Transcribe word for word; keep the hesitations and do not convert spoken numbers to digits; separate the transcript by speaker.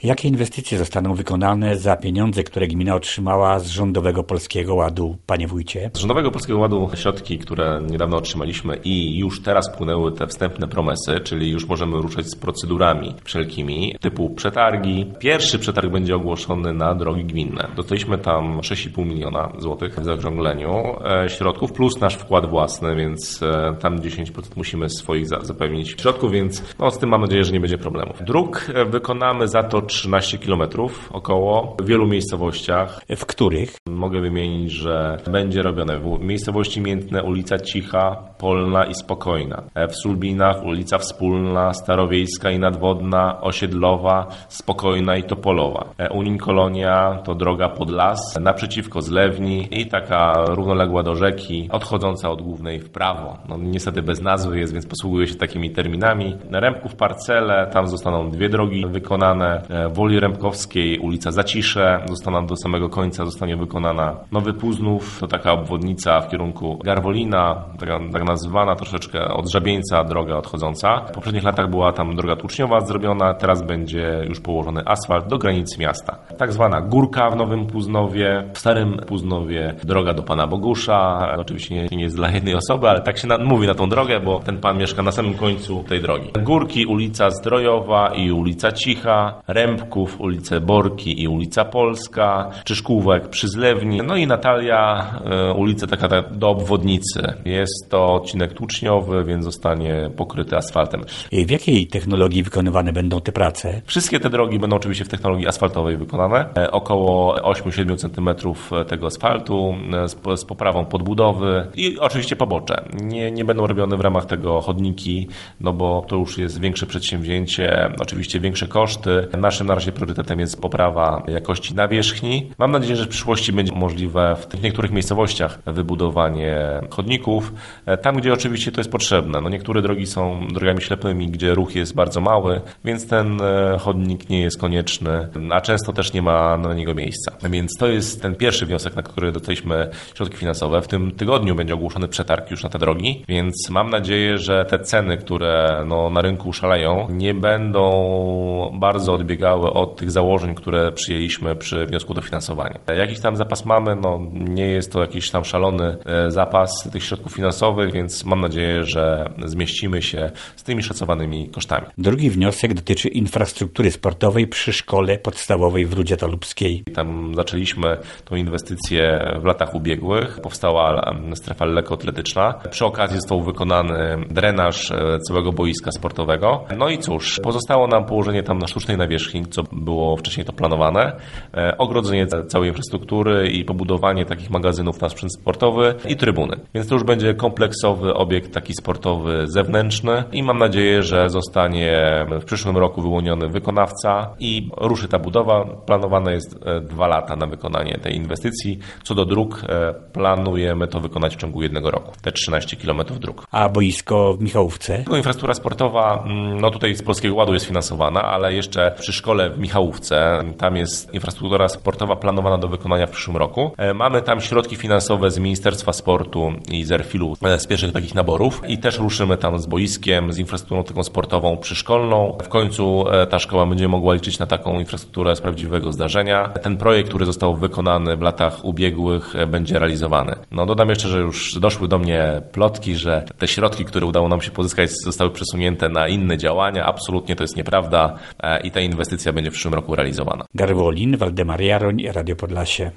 Speaker 1: Jakie inwestycje zostaną wykonane za pieniądze, które gmina otrzymała z Rządowego Polskiego Ładu, panie wójcie?
Speaker 2: Z Rządowego Polskiego Ładu środki, które niedawno otrzymaliśmy i już teraz wpłynęły te wstępne promesy, czyli już możemy ruszać z procedurami wszelkimi typu przetargi. Pierwszy przetarg będzie ogłoszony na drogi gminne. Dostaliśmy tam sześć i pół miliona złotych w zaokrągleniu środków plus nasz wkład własny, więc tam dziesięć procent musimy swoich zapewnić środków, więc no, z tym mam nadzieję, że nie będzie problemów. Dróg wykonamy za to trzynaście kilometrów około w wielu miejscowościach.
Speaker 1: W których?
Speaker 2: Mogę wymienić, że będzie robione w miejscowości Miętne ulica Cicha, Polna i Spokojna. W Sulbinach ulica Wspólna, Starowiejska i Nadwodna, Osiedlowa, Spokojna i Topolowa. Unin Kolonia to droga pod las, naprzeciwko Zlewni i taka równoległa do rzeki, odchodząca od głównej w prawo. No, niestety bez nazwy jest, więc posługuję się takimi terminami. Rębków Parcele, tam zostaną dwie drogi wykonane. W Woli Rębkowskiej ulica Zacisze, zostaną do samego końca zostanie wykonana. Nowy Póznów to taka obwodnica w kierunku Garwolina, taka, tak nazywana troszeczkę od Żabieńca droga odchodząca. W poprzednich latach była tam droga tłuczniowa zrobiona, teraz będzie już położony asfalt do granicy miasta. Tak zwana Górka w Nowym Póznowie, w Starym Póznowie droga do Pana Bogusza. Oczywiście nie, nie jest dla jednej osoby, ale tak się na, mówi na tą drogę, bo ten pan mieszka na samym końcu tej drogi. Górki, ulica Zdrojowa i ulica Cicha, Rębków, ulice Borki i ulica Polska, Czyszkówek przy Zlewni, no i Natalia, y, ulica taka, taka do obwodnicy. Jest to odcinek tłuczniowy, więc zostanie pokryty asfaltem.
Speaker 1: I w jakiej technologii wykonywane będą te prace?
Speaker 2: Wszystkie te drogi będą oczywiście w technologii asfaltowej wykonane. E, około osiem do siedmiu centymetrów tego asfaltu e, z, z poprawą podbudowy i oczywiście pobocze. Nie, nie będą robione w ramach tego chodniki, no bo to już jest większe przedsięwzięcie, oczywiście większe koszty. Naszym na razie priorytetem jest poprawa jakości nawierzchni. Mam nadzieję, że w przyszłości będzie możliwe w tych niektórych miejscowościach wybudowanie chodników, tam gdzie oczywiście to jest potrzebne. No niektóre drogi są drogami ślepymi, gdzie ruch jest bardzo mały, więc ten chodnik nie jest konieczny, a często też nie ma na niego miejsca. Więc to jest ten pierwszy wniosek, na który dostaliśmy środki finansowe. W tym tygodniu będzie ogłoszony przetarg już na te drogi, więc mam nadzieję, że te ceny, które no, na rynku szaleją, nie będą bardzo odbiegały od tych założeń, które przyjęliśmy przy wniosku o dofinansowanie. Jakiś tam zapas mamy, no nie jest to jakiś tam szalony zapas tych środków finansowych, więc mam nadzieję, że zmieścimy się z tymi szacowanymi kosztami.
Speaker 1: Drugi wniosek dotyczy infrastruktury sportowej przy szkole podstawowej w Rudzie Tolubskiej.
Speaker 2: Tam zaczęliśmy tą inwestycję w latach ubiegłych. Powstała strefa lekkoatletyczna. Przy okazji został wykonany drenaż całego boiska sportowego. No i cóż, pozostało nam położenie tam na sztucznej nawierzchni, co było wcześniej to planowane, ogrodzenie całej infrastruktury i pobudowanie takich magazynów na sprzęt sportowy i trybuny. Więc to już będzie kompleksowy obiekt taki sportowy zewnętrzny i mam nadzieję, że zostanie w przyszłym roku wyłoniony wykonawca i ruszy ta budowa. Planowane jest dwa lata na wykonanie tej inwestycji. Co do dróg, planujemy to wykonać w ciągu jednego roku. Te trzynaście kilometrów dróg.
Speaker 1: A boisko w Michałówce?
Speaker 2: Infrastruktura sportowa, no tutaj z Polskiego Ładu jest finansowana, ale jeszcze przy szkole w Michałówce, tam jest infrastruktura sportowa planowana do wykonania w przyszłym roku. Mamy tam środki finansowe z Ministerstwa Sportu i z Erfilu z pierwszych takich naborów i też ruszymy tam z boiskiem, z infrastrukturą taką sportową przyszkolną. W końcu ta szkoła będzie mogła liczyć na taką infrastrukturę z prawdziwego zdarzenia. Ten projekt, który został wykonany w latach ubiegłych, będzie realizowany. No dodam jeszcze, że już doszły do mnie plotki, że te środki, które udało nam się pozyskać, zostały przesunięte na inne działania. Absolutnie to jest nieprawda i ta inwestycja będzie w przyszłym roku realizowana.
Speaker 1: Garwolin, Waldemar Jaroń, Radio Podlasie.